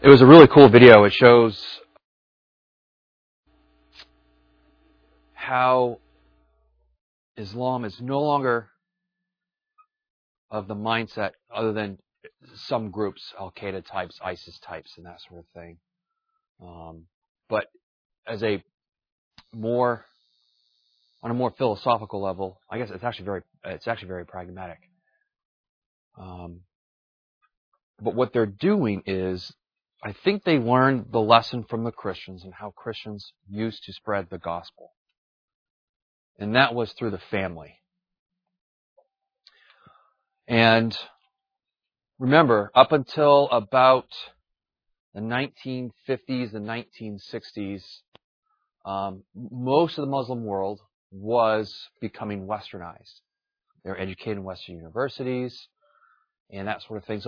It was a really cool video. It shows how Islam is no longer of the mindset other than some groups, Al-Qaeda types, ISIS types, and that sort of thing. But as on a more philosophical level, I guess it's actually very pragmatic. But what they're doing is, I think they learned the lesson from the Christians and how Christians used to spread the gospel. And that was through the family. And remember, up until about the 1950s and 1960s, most of the Muslim world was becoming westernized. They were educated in Western universities and that sort of thing. So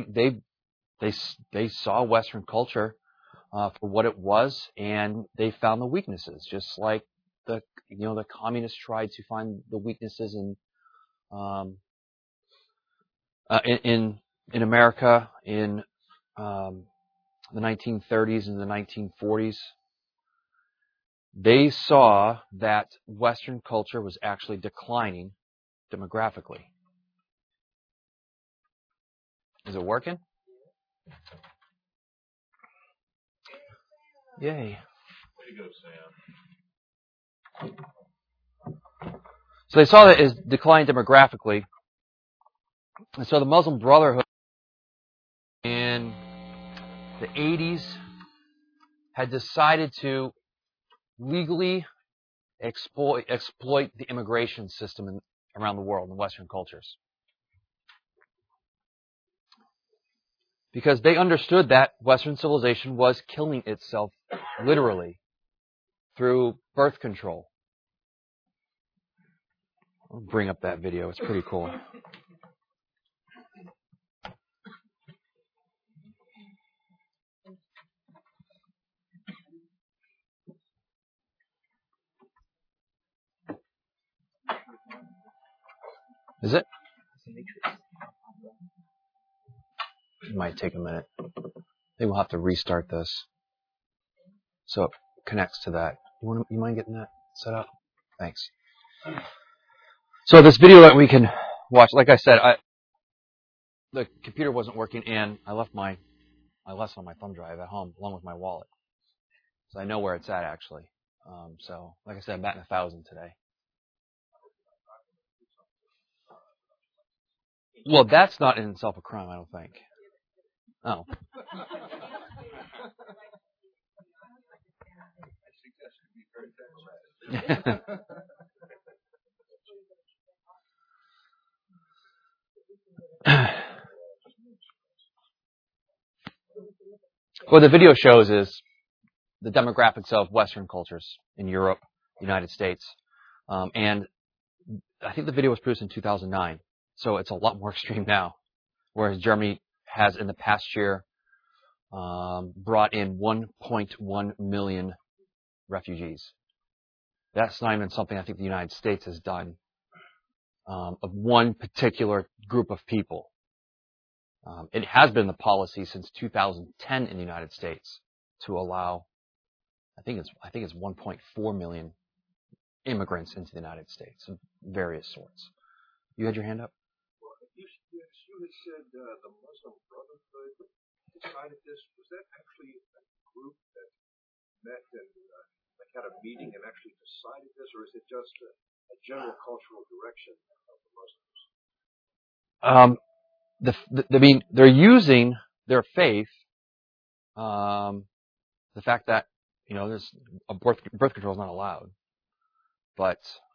they saw Western culture for what it was, and they found the weaknesses, just like the communists tried to find the weaknesses in America in the 1930s and the 1940s. They saw that Western culture was actually declining demographically. Is it working? Yay. Way to go, Sam. So they saw that it declined demographically. And so the Muslim Brotherhood in the 80s had decided to legally exploit the immigration system around the world in Western cultures. Because they understood that Western civilization was killing itself literally through birth control. I'll bring up that video. It's pretty cool. Is it? It might take a minute. I think we'll have to restart this so it connects to that. You mind getting that set up? Thanks. So this video that we can watch, like I said, the computer wasn't working, and I left my lesson on my thumb drive at home along with my wallet, so I know where it's at actually. So, like I said, I'm batting 1,000 today. Well, that's not in itself a crime, I don't think. Oh. What the video shows is the demographics of Western cultures in Europe, the United States, and I think the video was produced in 2009, so it's a lot more extreme now, whereas Germany has in the past year brought in 1.1 million refugees. That's not even something I think the United States has done of one particular group of people. It has been the policy since 2010 in the United States to allow, I think it's 1.4 million immigrants into the United States of various sorts. You had your hand up? Well, you had said the Muslim Brotherhood decided this. Was that actually a group that met and had a meeting and actually decided this, or is it just a general cultural direction of the Muslims? They're using their faith, the fact that there's birth control is not allowed, but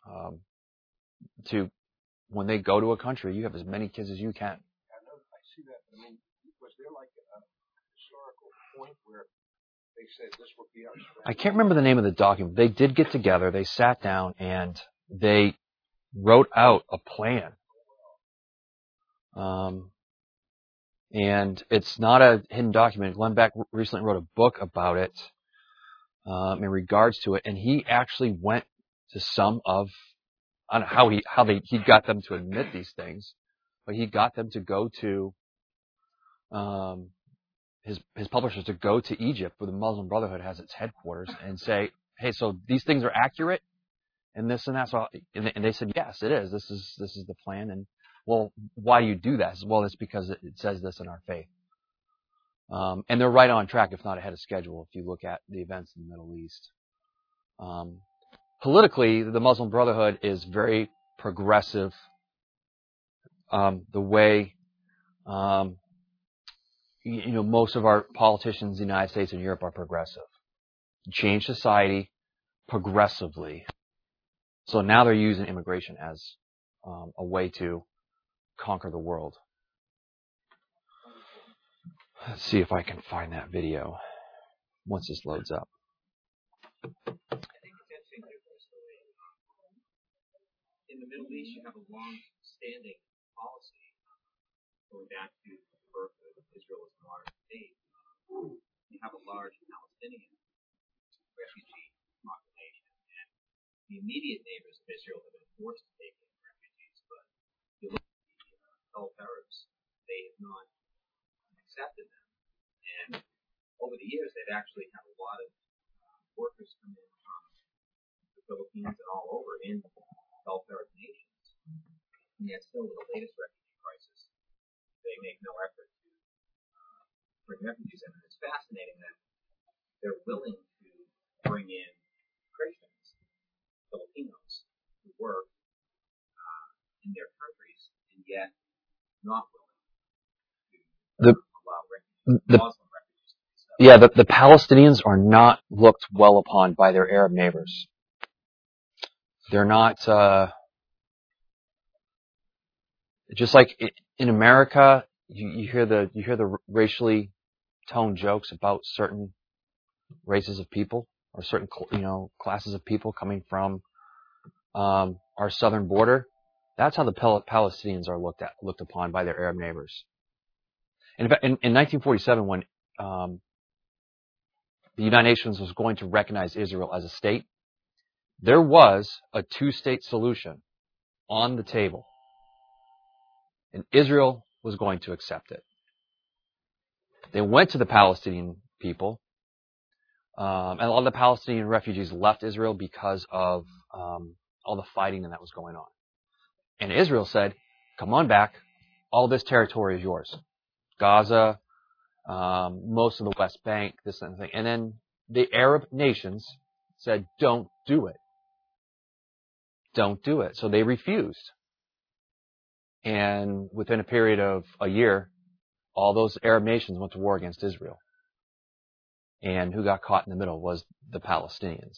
when they go to a country, you have as many kids as you can. I see that. I mean, was there like a historical point where they said this would be our strategy? I can't remember the name of the document. They did get together. They sat down and they wrote out a plan. And it's not a hidden document. Glenn Beck recently wrote a book about it in regards to it, and he actually went to some of, I don't know how he got them to admit these things, but he got them to go to his publishers to go to Egypt, where the Muslim Brotherhood has its headquarters, and say, hey, so these things are accurate, and this and that. So, and they said, yes, it is. This is the plan. And well, why do you do that? Well, it's because it says this in our faith. And they're right on track, if not ahead of schedule, if you look at the events in the Middle East. Politically, the Muslim Brotherhood is very progressive. The way, most of our politicians in the United States and Europe are progressive. Change society progressively. So now they're using immigration as a way to conquer the world. Let's see if I can find that video once this loads up. In the Middle East, you have a long-standing policy going back to the birth of Israel as a modern state. You have a large Palestinian refugee population, and the immediate neighbors of Israel have been forced to take in refugees, but you look at the Gulf Arabs, they have not accepted them. And over the years, they've actually had a lot of workers come in from the Philippines and all over in Gulf Arab nations. And yet still, with the latest refugee crisis, they make no effort to bring refugees in. And it's fascinating that they're willing to bring in Christians, Filipinos, who work in their countries, and yet not willing to allow Muslim refugees to be settled. Yeah, the Palestinians are not looked well upon by their Arab neighbors. They're not, just like in America, you hear the racially toned jokes about certain races of people or certain classes of people coming from our southern border. That's how the Palestinians are looked upon by their Arab neighbors. In fact, in 1947, when the United Nations was going to recognize Israel as a state, there was a two-state solution on the table, and Israel was going to accept it. They went to the Palestinian people, and a lot of the Palestinian refugees left Israel because of all the fighting that was going on. And Israel said, come on back, all this territory is yours. Gaza, most of the West Bank, this and that thing. And then the Arab nations said, don't do it. Don't do it. So they refused. And within a period of a year, all those Arab nations went to war against Israel. And who got caught in the middle was the Palestinians.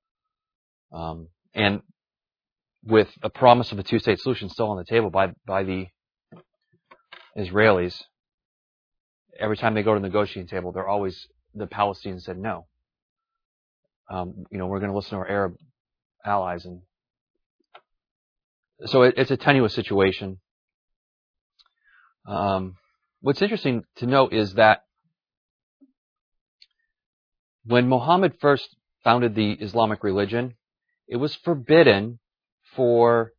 And with a promise of a two-state solution still on the table by the Israelis, every time they go to the negotiating table, the Palestinians said no. We're going to listen to our Arab allies, and so it's a tenuous situation. What's interesting to note is that when Muhammad first founded the Islamic religion, it was forbidden for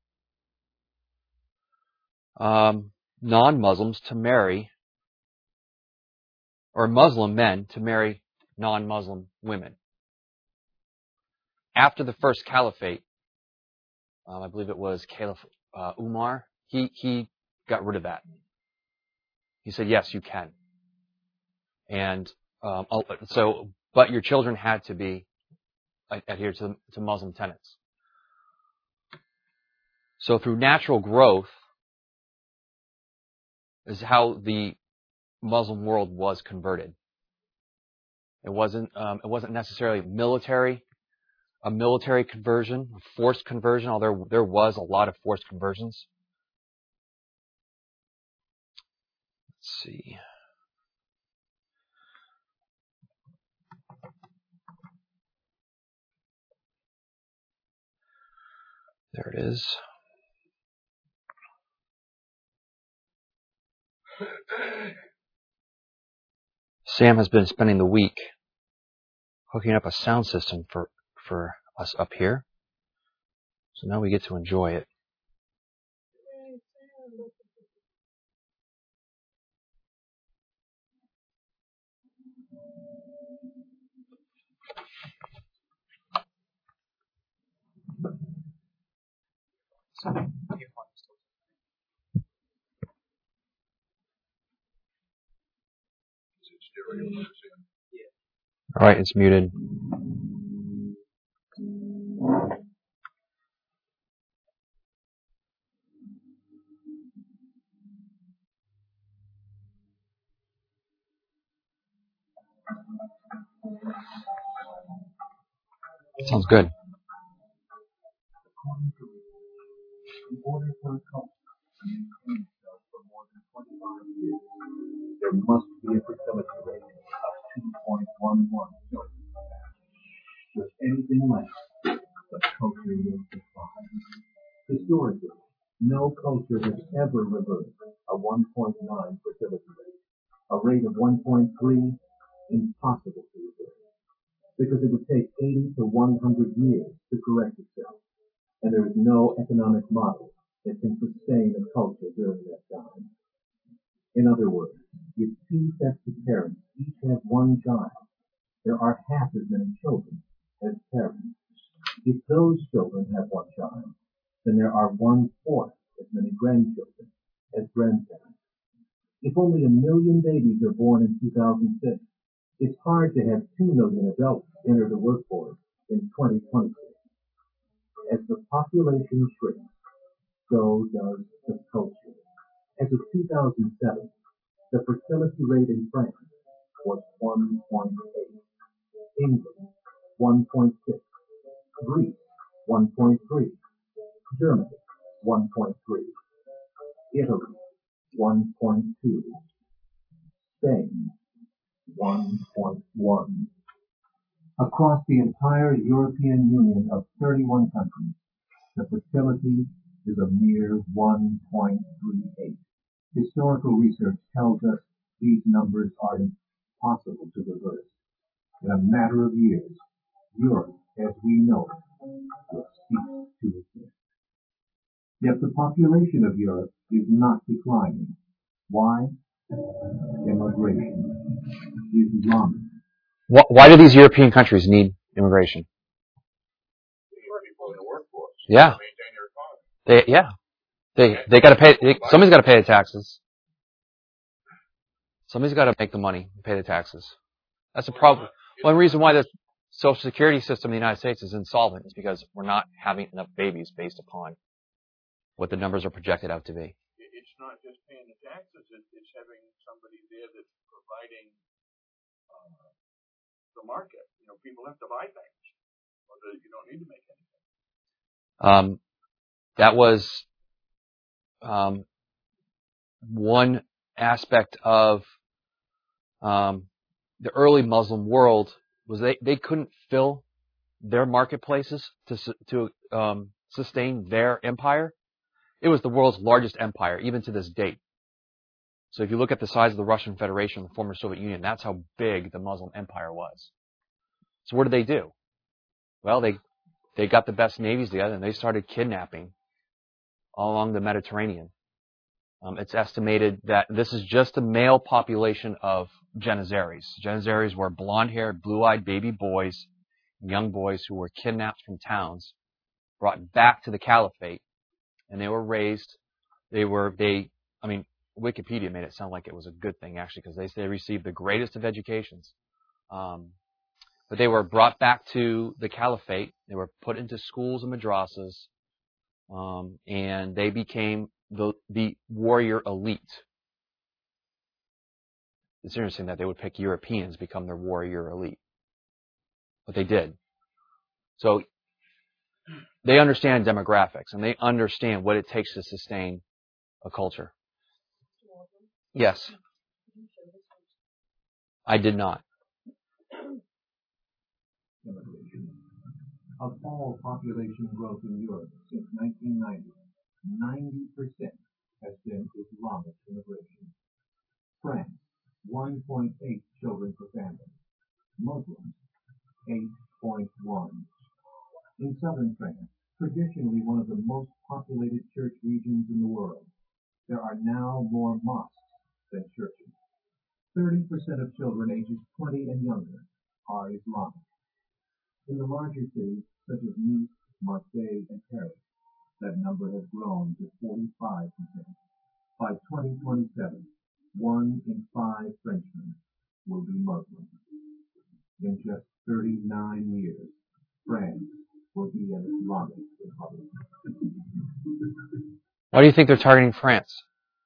non-Muslims to marry, or Muslim men to marry non-Muslim women. After the first caliphate, I believe it was Caliph Umar, he got rid of that. He said, yes, you can. And but your children had to be adhere to Muslim tenets. So through natural growth is how the Muslim world was converted. It wasn't necessarily a military conversion, a forced conversion, although there was a lot of forced conversions. Let's see. There it is. Sam has been spending the week hooking up a sound system for us up here. So now we get to enjoy it. All right, it's muted. Sounds good. In order for a culture to maintain itself for more than 25 years, there must be a fertility rate of 2.11 children per family. With anything less, the culture will decline. Historically, no culture has ever reversed a 1.9 fertility rate. A rate of 1.3, impossible to reverse, because it would take 80 to 100 years to correct itself, and there is no economic model that can sustain a culture during that time. In other words, if two sets of parents each have one child, there are half as many children as parents. If those children have one child, then there are 1/4 as many grandchildren as grandparents. If only 1 million babies are born in 2006, it's hard to have 2 million adults enter the workforce in 2026. As the population shrinks, so does the culture. As of 2007, the fertility rate in France was 1.8, England 1.6, Greece 1.3, Germany 1.3, Italy 1.2, Spain 1.1. Across the entire European Union of 31 countries, the fertility is a mere 1.38. Historical research tells us these numbers are impossible to reverse. In a matter of years, Europe, as we know it, will cease to exist. Yet the population of Europe is not declining. Why? Immigration. Islamic. Why do these European countries need immigration? People in the workforce. Yeah. Maintain your economy. They got to pay. Somebody's got to pay the taxes. Somebody's got to make the money and pay the taxes. That's a problem. One reason why the Social Security system in the United States is insolvent is because we're not having enough babies based upon what the numbers are projected out to be. It's not just paying the taxes, it's having somebody there that's providing the market. You know, people have to buy things, or you don't need to make anything. That was one aspect of the early Muslim world was they couldn't fill their marketplaces to sustain their empire. It was the world's largest empire, even to this date. So if you look at the size of the Russian Federation, the former Soviet Union, that's how big the Muslim empire was. So what did they do? Well, they got the best navies together and they started kidnapping all along the Mediterranean. It's estimated that this is just the male population of Janissaries. Janissaries were blonde-haired, blue-eyed baby boys, young boys who were kidnapped from towns, brought back to the caliphate, and they were raised. Wikipedia made it sound like it was a good thing, actually, because they received the greatest of educations. But they were brought back to the caliphate. They were put into schools and madrasas, and they became the warrior elite. It's interesting that they would pick Europeans become their warrior elite. But they did. So they understand demographics, and they understand what it takes to sustain a culture. Yes. I did not. Of all population growth in Europe since 1990, 90% has been Islamic immigration. France, 1.8 children per family. Muslims, 8.1. In southern France, traditionally one of the most populated church regions in the world, there are now more mosques than churches. 30% of children ages 20 and younger are Islamic. In the larger cities, such as Nice, Marseille, and Paris, that number has grown to 45%. By 2027, 1 in 5 Frenchmen will be Muslim. In just 39 years, France will be an Islamic republic. Why do you think they're targeting France?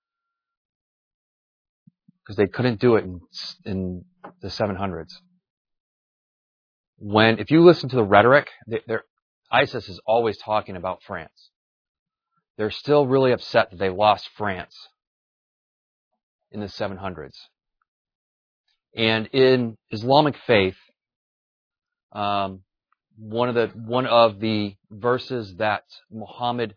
Because they couldn't do it in the 700s. If you listen to the rhetoric, ISIS is always talking about France. They're still really upset that they lost France in the 700s. And in Islamic faith, one of the verses that Muhammad,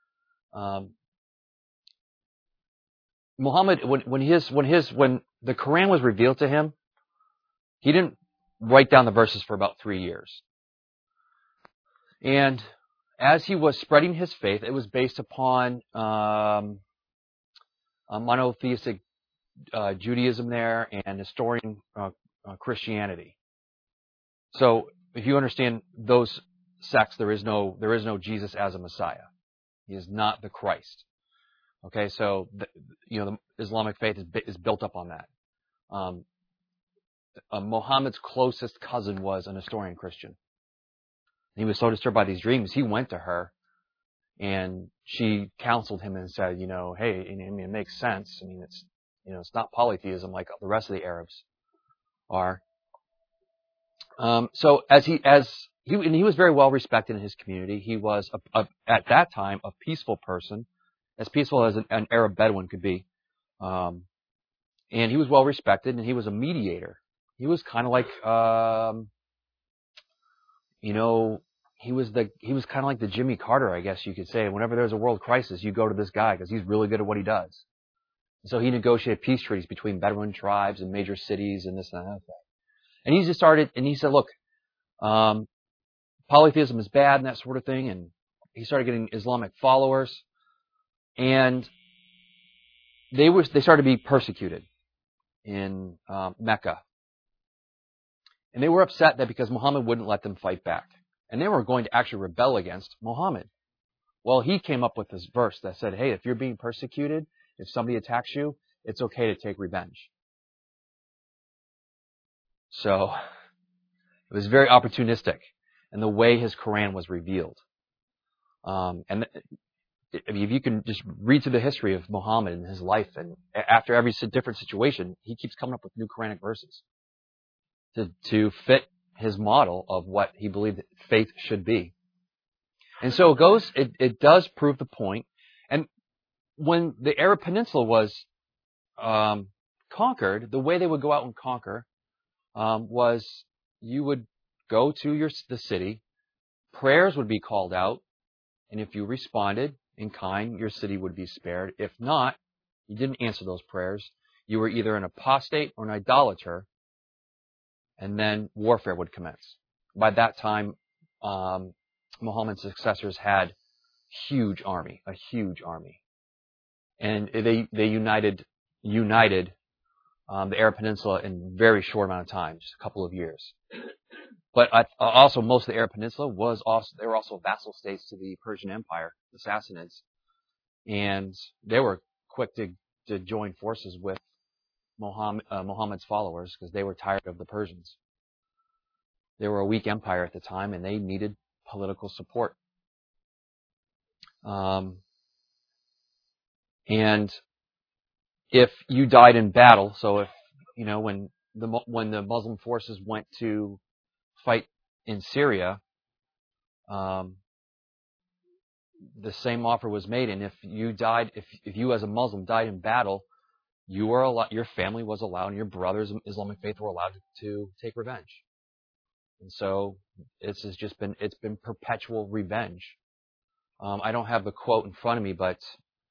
when the Quran was revealed to him, he didn't write down the verses for about 3 years. And as he was spreading his faith, it was based upon a monotheistic Judaism there and Nestorian Christianity. So if you understand those sects, there is no Jesus as a Messiah. He is not the Christ. Okay, so the Islamic faith is built up on that. Muhammad's closest cousin was a Nestorian Christian. He was so disturbed by these dreams, he went to her, and she counseled him and said, hey, it makes sense. I mean, it's not polytheism like the rest of the Arabs are. So he was very well respected in his community. He was at that time a peaceful person, as peaceful as an Arab Bedouin could be, and he was well respected, and he was a mediator. He was kind of like, he was kind of like the Jimmy Carter, I guess you could say. Whenever there's a world crisis, you go to this guy because he's really good at what he does. So he negotiated peace treaties between Bedouin tribes and major cities and this and that. And he just started, and he said, look, polytheism is bad and that sort of thing. And he started getting Islamic followers, and they started to be persecuted in Mecca. And they were upset that because Muhammad wouldn't let them fight back. And they were going to actually rebel against Muhammad. Well, he came up with this verse that said, hey, if you're being persecuted, if somebody attacks you, it's okay to take revenge. So it was very opportunistic in the way his Quran was revealed. If you can just read through the history of Muhammad and his life, and after every different situation, he keeps coming up with new Quranic verses to fit his model of what he believed faith should be. And so it does prove the point. And when the Arab Peninsula was conquered, the way they would go out and conquer was you would go to the city, prayers would be called out, and if you responded in kind, your city would be spared. If not, you didn't answer those prayers, you were either an apostate or an idolater, and then warfare would commence. By that time, Muhammad's successors had a huge army, and they united the Arab Peninsula in a very short amount of time, just a couple of years. But also, most of the Arab Peninsula they were also vassal states to the Persian Empire, the Sassanids, and they were quick to join forces with Muhammad's followers because they were tired of the Persians. They were a weak empire at the time, and they needed political support. And if you died in battle, so if when the Muslim forces went to fight in Syria, the same offer was made, and if you as a Muslim died in battle, your family was allowed, and your brothers in Islamic faith were allowed to take revenge. And so it's been perpetual revenge. I don't have the quote in front of me, but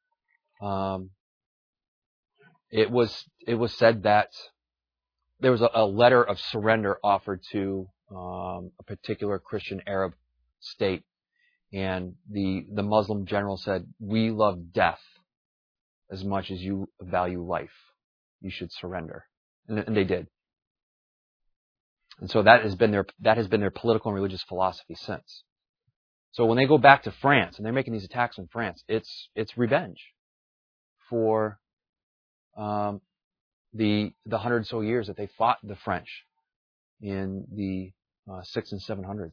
it was said that there was a letter of surrender offered to a particular Christian Arab state, and the Muslim general said, "We love death as much as you value life. You should surrender," and they did. And so that has been their political and religious philosophy since. So when they go back to France and they're making these attacks on France, it's revenge for the 100 or so years that they fought the French in the 600s and 700s.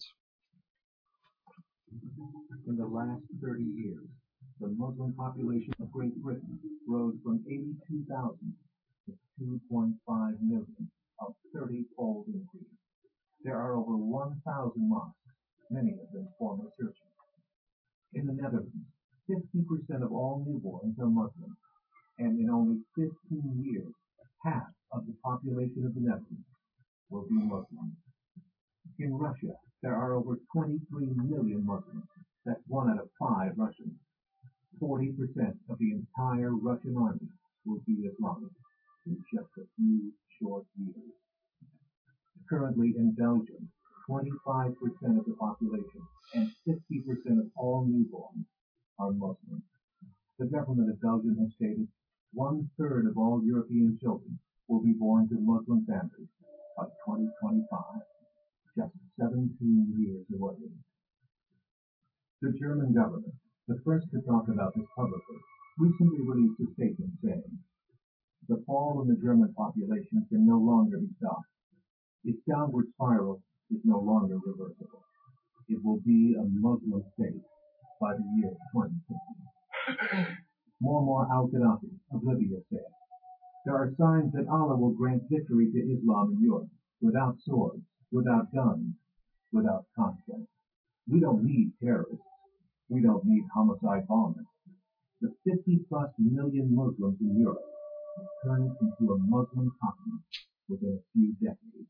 In the last 30 years, the Muslim population of Great Britain rose from 82,000 to 2.5 million, a 30-fold increase. There are over 1,000 mosques, many of them former churches. In the Netherlands, 50% of all newborns are Muslim, and in only 15 years, half of the population of the Netherlands will be Muslim. In Russia, there are over 23 million Muslims. That's 1 out of 5 Russians. 40% of the entire Russian army will be Islamic in just a few short years. Currently in Belgium, 25% of the population and 50% of all newborns are Muslim. The government of Belgium has stated 1/3 of all European children will be born to Muslim families by 2025, just 17 years away. The German government, the first to talk about this publicly, recently released a statement saying, "The fall in the German population can no longer be stopped. Its downward spiral is no longer reversible. It will be a Muslim state by the year 2050. Muammar al-Gaddafi of Libya said, "There are signs that Allah will grant victory to Islam in Europe, without swords, without guns, without conflict. We don't need terrorists. We don't need homicide bombers. The 50+ million Muslims in Europe will turn into a Muslim continent within a few decades."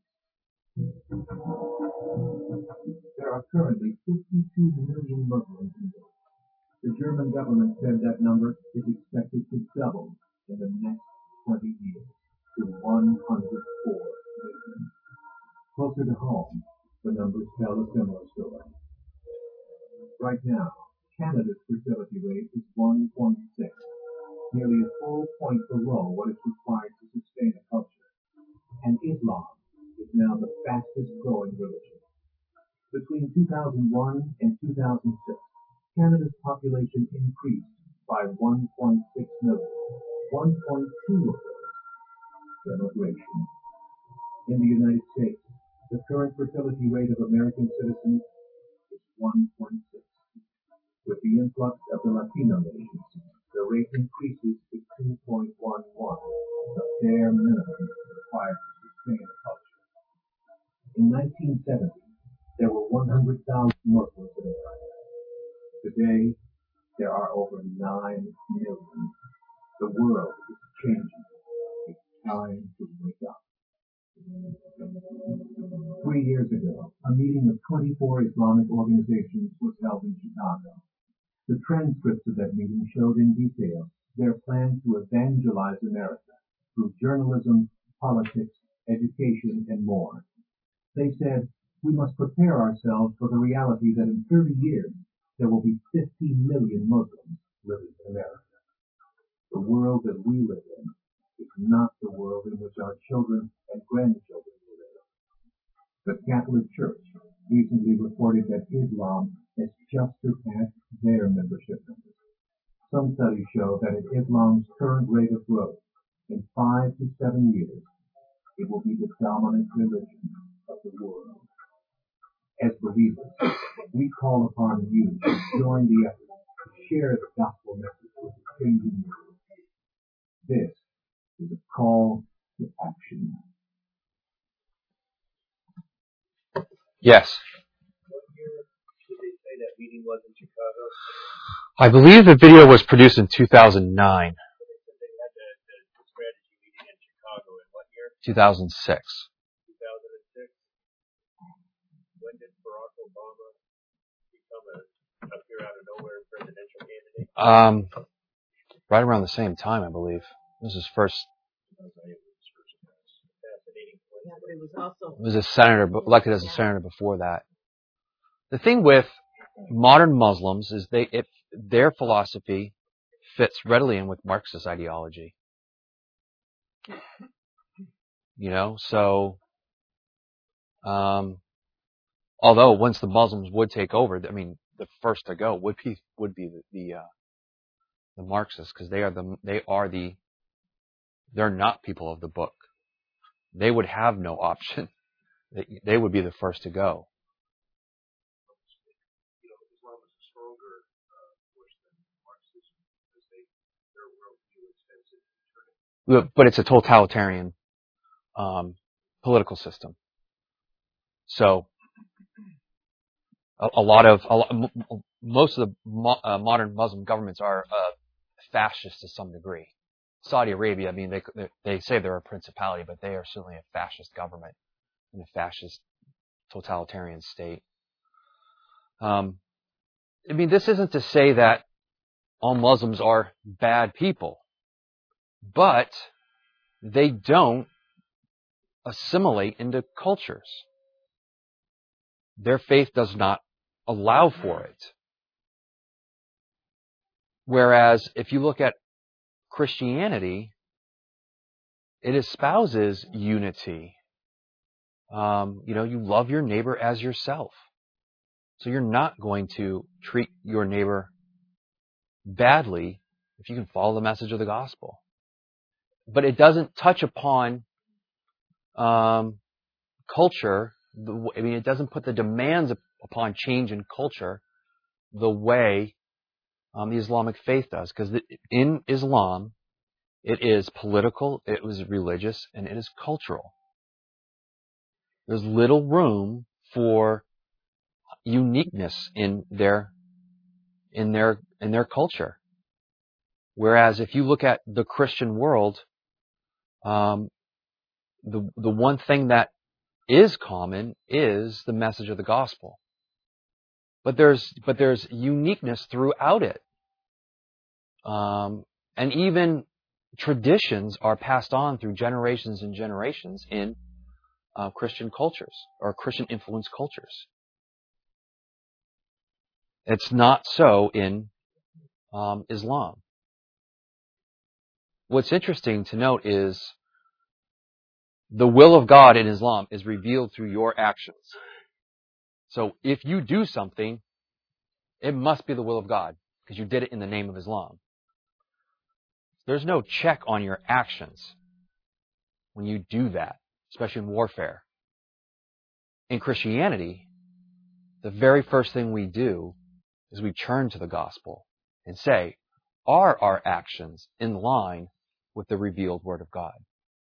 There are currently 52 million Muslims in Europe. The German government said that number is expected to double in the next 20 years to 104 million. Closer to home, the numbers tell a similar story. Right now, Canada's fertility rate is 1.6, nearly a full point below what is required to sustain a culture. And Islam is now the fastest growing religion. Between 2001 and 2006, Canada's population increased by 1.6 million, 1.2 of those immigration. In the United States, the current fertility rate of American citizens is 1.6. With the influx of the Latino nations, the rate increases to 2.11, the bare minimum required to sustain a culture. In 1970, there were 100,000 Muslims in America. Today, there are over 9 million. The world is changing. It's time to wake up. 3 years ago, a meeting of 24 Islamic organizations was held in Chicago. The transcripts of that meeting showed in detail their plan to evangelize America through journalism, politics, education, and more. They said, "We must prepare ourselves for the reality that in 30 years, there will be 50 million Muslims living in America. The world that we live in is not the world in which our children and grandchildren will live." The Catholic Church recently reported that Islam has just surpassed their membership numbers. Some studies show that at Islam's current rate of growth, in 5 to 7 years, it will be the dominant religion of the world. As believers, we call upon you to join the effort to share the gospel message with the changing world. This is a call to action. Yes. What year did they say that meeting was in Chicago? I believe the video was produced in 2009. They said they had the strategy meeting in Chicago in what year? 2006. 2006. When did Barack Obama become a appear out of nowhere presidential candidate? Right around the same time, I believe. This is first. Fascinating. Yeah, but it was also He was a senator, elected as a senator before that. The thing with modern Muslims is their philosophy fits readily in with Marxist ideology. You know, so Although once the Muslims would take over, I mean, the first to go would be the Marxists, because they're not people of the book. They would have no option. They would be the first to go. Islam is a stronger force than Marxism because their worldview extends into eternity. But it's a totalitarian political system. So most of the modern Muslim governments are fascist to some degree. Saudi Arabia, I mean, they say they're a principality, but they are certainly a fascist government and a fascist totalitarian state. I mean, this isn't to say that all Muslims are bad people, but they don't assimilate into cultures. Their faith does not allow for it. Whereas if you look at Christianity, it espouses unity. You love your neighbor as yourself. So you're not going to treat your neighbor badly if you can follow the message of the gospel. But it doesn't touch upon culture. It doesn't put the demands upon change in culture the way the Islamic faith does. Because in Islam, it is political, it is religious, and it is cultural. There's little room for uniqueness in their culture. Whereas if you look at the Christian world, the one thing that is common is the message of the gospel. But there's uniqueness throughout it. And even traditions are passed on through generations and generations in Christian cultures or Christian influenced cultures. It's not so in Islam. What's interesting to note is the will of God in Islam is revealed through your actions. So if you do something, it must be the will of God because you did it in the name of Islam. There's no check on your actions when you do that, especially in warfare. In Christianity, the very first thing we do is we turn to the gospel and say, are our actions in line with the revealed word of God?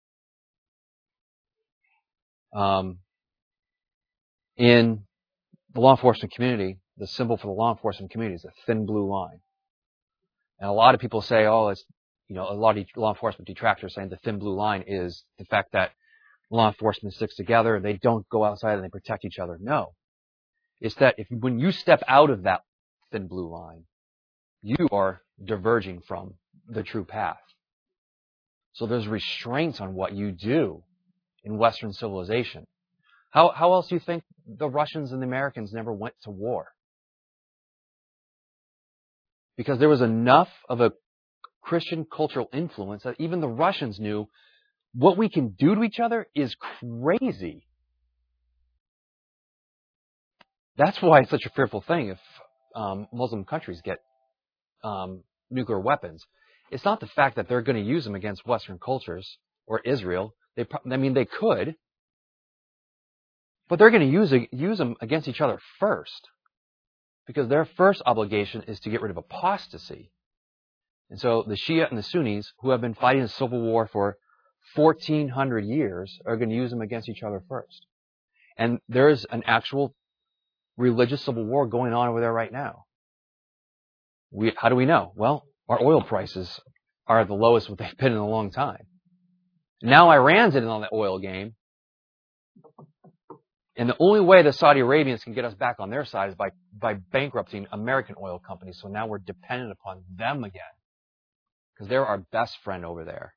In the law enforcement community, the symbol for the law enforcement community is a thin blue line. And a lot of people say, a lot of law enforcement detractors saying the thin blue line is the fact that law enforcement sticks together and they don't go outside and they protect each other. No. It's that when you step out of that thin blue line, you are diverging from the true path. So there's restraints on what you do in Western civilization. How else do you think the Russians and the Americans never went to war? Because there was enough of a Christian cultural influence that even the Russians knew what we can do to each other is crazy. That's why it's such a fearful thing if Muslim countries get nuclear weapons. It's not the fact that they're going to use them against Western cultures or Israel. They could, but they're going to use them against each other first, because their first obligation is to get rid of apostasy. And so the Shia and the Sunnis, who have been fighting a civil war for 1,400 years, are going to use them against each other first. And there is an actual religious civil war going on over there right now. How do we know? Well, our oil prices are the lowest what they've been in a long time. Now Iran's in on the oil game. And the only way the Saudi Arabians can get us back on their side is by bankrupting American oil companies. So now we're dependent upon them again, because they're our best friend over there.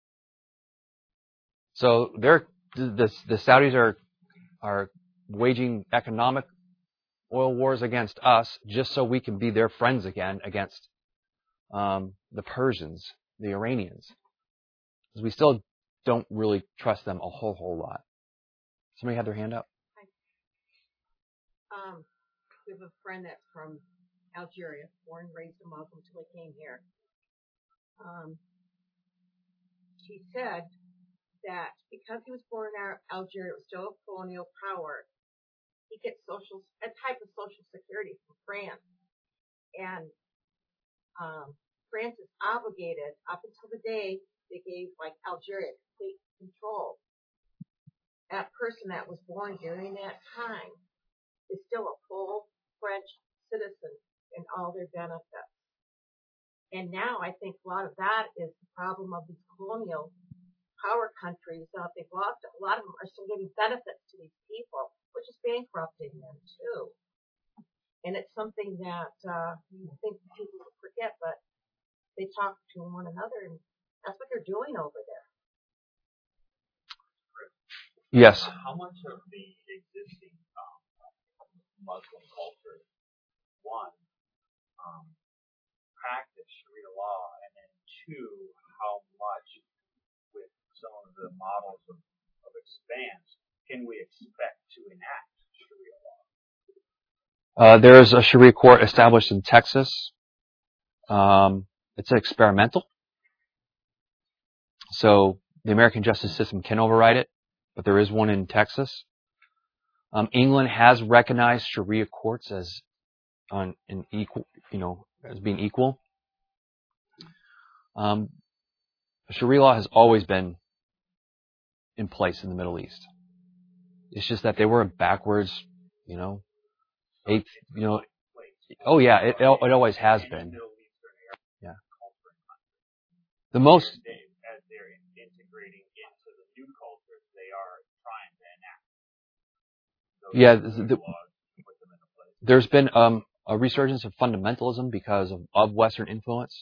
So the Saudis are waging economic oil wars against us just so we can be their friends again against the Persians, the Iranians. Because we still don't really trust them a whole lot. Somebody had their hand up? We have a friend that's from Algeria, born and raised a Muslim until he came here. He said that because he was born in Algeria, it was still a colonial power, he gets a type of social security from France. And France is obligated, up until the day they gave like Algeria complete control, that person that was born during that time is still a full French citizen in all their benefits. And now I think a lot of that is the problem of these colonial power countries. They've lost a lot of them are still giving benefits to these people, which is bankrupting them too. And it's something that you think people will forget, but they talk to one another, and that's what they're doing over there. Yes. How much of the existing Muslim culture, one, practice Sharia law, and then two, how much with some of the models of expanse can we expect to enact Sharia law? There's a Sharia court established in Texas. It's experimental. So the American justice system can override it, but there is one in Texas. England has recognized Sharia courts as as being equal. Sharia law has always been in place in the Middle East. It's just that they were backwards, it always has been. Yeah. The most. As they're integrating into the new cultures, they are trying to enact those laws and put them into place. There's been a resurgence of fundamentalism because of Western influence.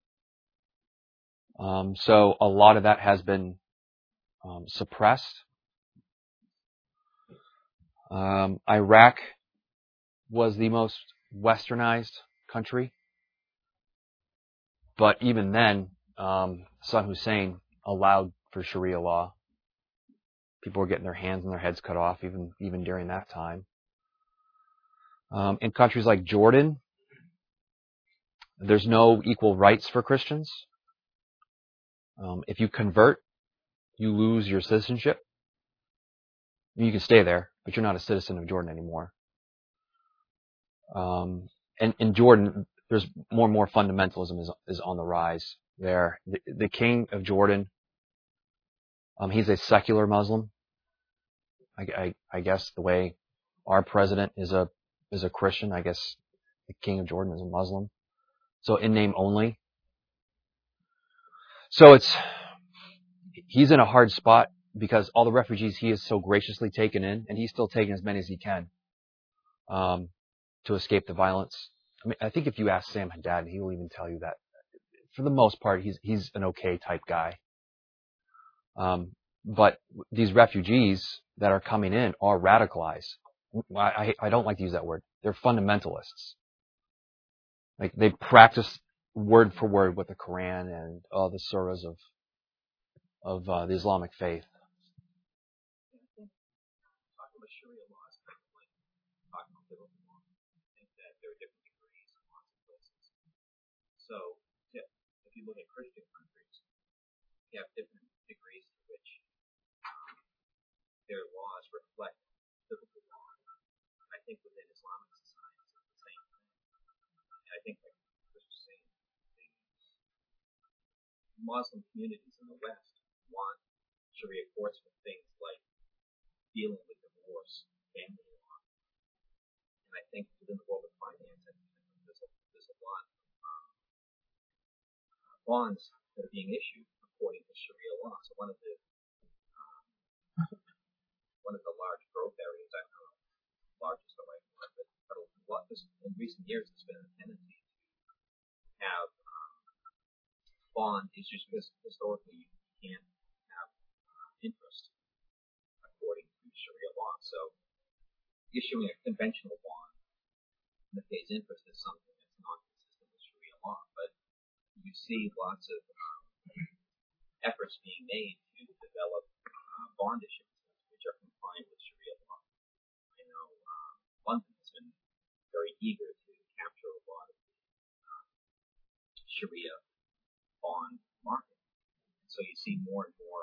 So a lot of that has been suppressed. Iraq was the most westernized country. But even then, Saddam Hussein allowed for Sharia law. People were getting their hands and their heads cut off even during that time. In countries like Jordan, there's no equal rights for Christians. If you convert, you lose your citizenship. You can stay there, but you're not a citizen of Jordan anymore. And in Jordan, there's more and more fundamentalism is on the rise there. The king of Jordan, he's a secular Muslim. I guess the way our president is a Christian, I guess the king of Jordan is a Muslim. So in name only. So he's in a hard spot because all the refugees he has so graciously taken in, and he's still taking as many as he can to escape the violence. I mean, I think if you ask Sam Haddad, he will even tell you that for the most part he's an okay type guy. But these refugees that are coming in are radicalized. I don't like to use that word. They're fundamentalists. Like they practice word for word with the Quran and all the surahs of the Islamic faith. Talking about Sharia law is kind of like talking about biblical law. I think that there are different degrees in lots of places. So, if you look at Christian countries, you have different degrees to which their laws reflect biblical law. I think within Islamic societies, it's the same thing. And I think, like Chris was saying, the Muslim communities in the West want Sharia courts for things like dealing with divorce, family law. And I think within the world of finance, there's a lot of bonds that are being issued according to Sharia law. So one of the large growth areas, I don't know, largest the right word, but a lot, in recent years, there's been a tendency to have bond issues because historically you can't have interest according to Sharia law. So issuing a conventional bond that pays interest is something that's not consistent with Sharia law. But you see lots of efforts being made to develop bond issuances which are compliant with Sharia law. I know London eager to capture a lot of Sharia bond market. So you see more and more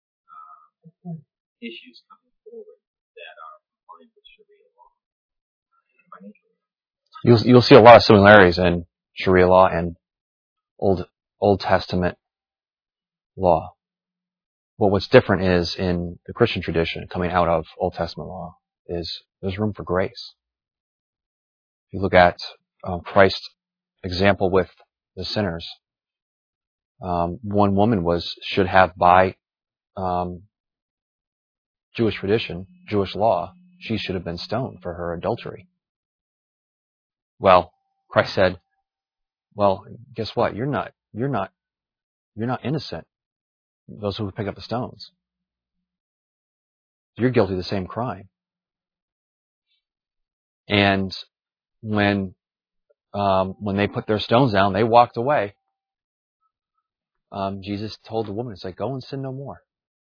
issues coming forward that are compliant with Sharia law and financial law. You'll see a lot of similarities in Sharia law and Old Testament law. But what's different is in the Christian tradition, coming out of Old Testament law, is there's room for grace. If you look at Christ's example with the sinners, one woman should have by Jewish tradition, Jewish law, she should have been stoned for her adultery. Well, Christ said, well, guess what? You're not innocent. Those who pick up the stones. You're guilty of the same crime. And when they put their stones down, they walked away. Jesus told the woman, it's like, go and sin no more.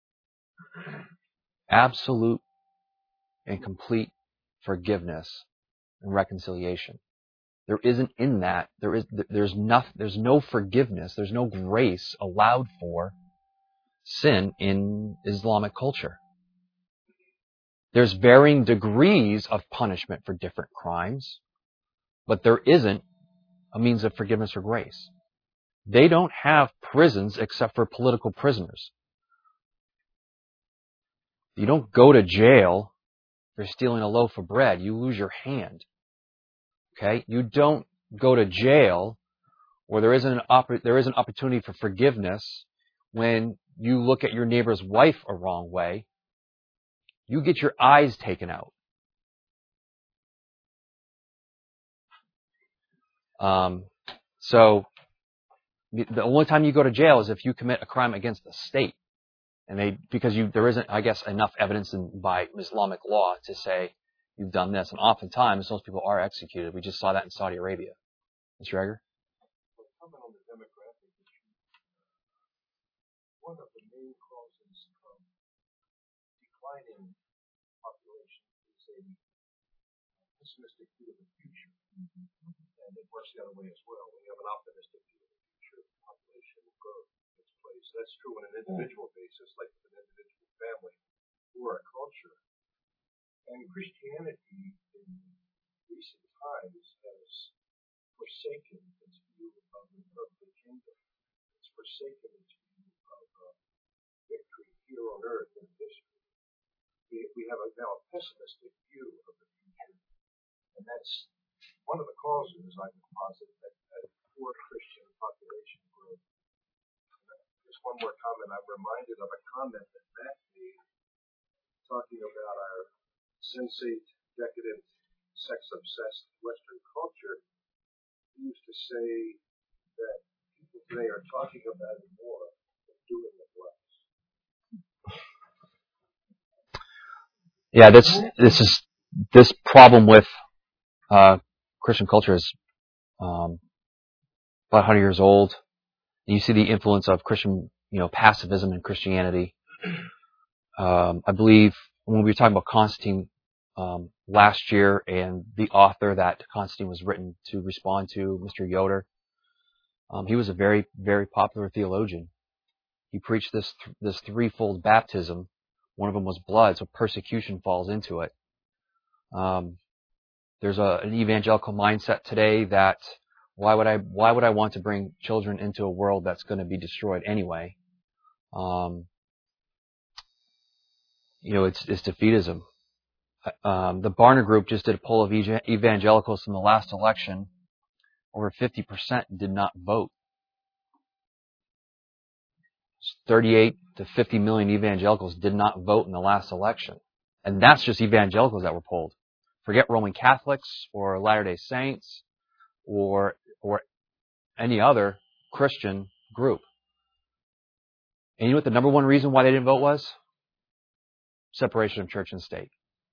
Absolute and complete forgiveness and reconciliation. There isn't in that. There's no forgiveness. There's no grace allowed for sin in Islamic culture. There's varying degrees of punishment for different crimes, but there isn't a means of forgiveness or grace. They don't have prisons except for political prisoners. You don't go to jail for stealing a loaf of bread. You lose your hand. Okay? You don't go to jail where there is an opportunity for forgiveness when you look at your neighbor's wife a wrong way. You get your eyes taken out. So the only time you go to jail is if you commit a crime against the state. And there isn't, I guess, enough evidence by Islamic law to say you've done this. And oftentimes, those people are executed. We just saw that in Saudi Arabia. Mr. Egger? Comment on the demographic issue. One of the main causes of declining population is a pessimistic view of the future. And it works the other way as well. When you have an optimistic view of the future, population growth takes place. That's true on an individual basis, like with an individual family or a culture. And Christianity in recent times has forsaken its view of the earthly kingdom. It's forsaken its view of victory here on earth in history. We have now a pessimistic view of the future. And that's one of the causes, I would posit, that poor Christian population growth. Just one more comment. I'm reminded of a comment that Matt made talking about our sensate, decadent, sex-obsessed Western culture. He used to say that people today are talking about it more than doing it less. Yeah, this problem with Christian culture is about 100 years old. And you see the influence of Christian, pacifism in Christianity. I believe when we were talking about Constantine last year and the author that Constantine was written to respond to, Mr. Yoder, he was a very, very popular theologian. He preached this threefold baptism. One of them was blood, so persecution falls into it. There's an evangelical mindset today that why would I want to bring children into a world that's going to be destroyed anyway? It's defeatism. The Barna Group just did a poll of evangelicals in the last election. Over 50% did not vote. 38 to 50 million evangelicals did not vote in the last election. And that's just evangelicals that were polled. Forget Roman Catholics or Latter-day Saints or any other Christian group. And you know what the number one reason why they didn't vote was? Separation of church and state.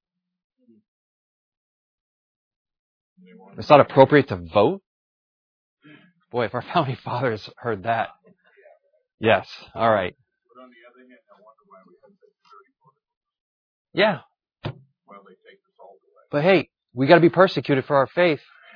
It's not appropriate to vote? Boy, if our founding fathers heard that. Yes, all right. But on the other hand, I wonder why we have such dirty protocols. Yeah. Well, they take the salt away. But hey, we got to be persecuted for our faith.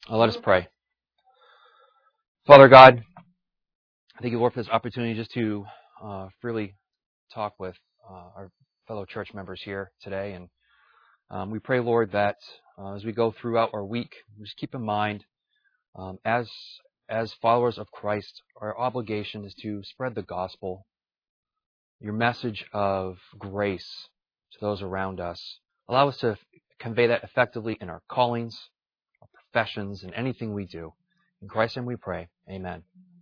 Let us pray. Father God, thank you, Lord, for this opportunity just to freely talk with our fellow church members here today. And we pray, Lord, that as we go throughout our week, just keep in mind, as followers of Christ, our obligation is to spread the gospel, your message of grace to those around us. Allow us to convey that effectively in our callings, our professions, and anything we do. In Christ's name we pray. Amen.